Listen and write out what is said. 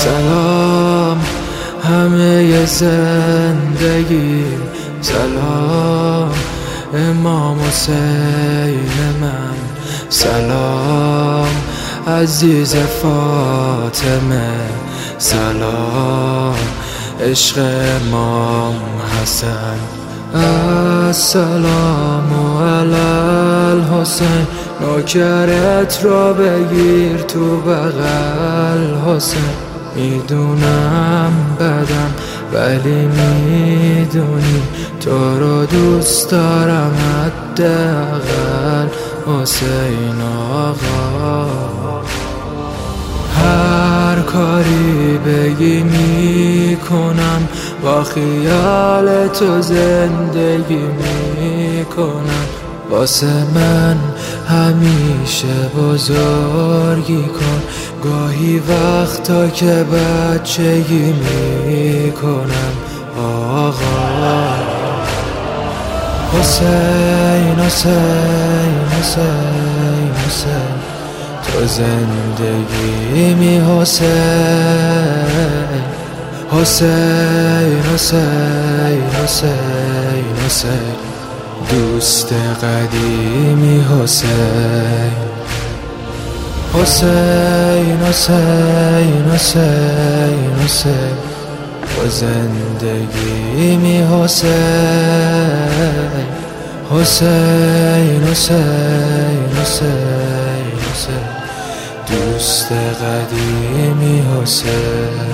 سلام همه زندگی، سلام امام حسین من، سلام عزیز فاطمه، سلام عشق امام حسن. السلام علی الحسین، نوکرت را بگیر تو بغل حسین. میدونم بدم ولی میدونی تو رو دوست دارم حداقل حسین آقا. هر کاری بگی میکنم، با خیال تو زندگی میکنم. واسه من همیشه بزرگی کن، گاهی وقتا که بچگی میکنم آقا. حسین حسین حسین حسین، تو زندگی می حسین. حسین حسین حسین حسین، دوست قدیمی حسین. حسین حسین حسین حسین، تو زندگی می حسین. حسین حسین حسین حسین، دوست قدیمی حسین.